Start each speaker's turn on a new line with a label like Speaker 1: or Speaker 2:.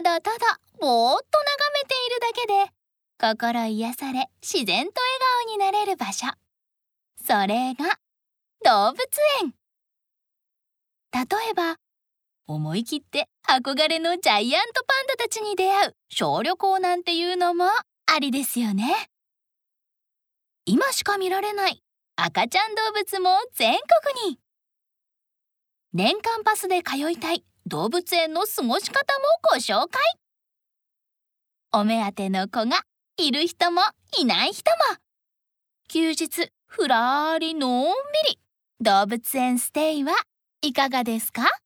Speaker 1: ただただぼーっと眺めているだけで心癒され自然と笑顔になれる場所。それが動物園。例えば思い切って憧れのジャイアントパンダたちに出会う小旅行なんていうのもありですよね。今しか見られない赤ちゃん動物も全国に。年間パスで通いたい動物園の過ごし方もご紹介。お目当ての子がいる人もいない人も、休日ふらーりのんびり動物園ステイはいかがですか？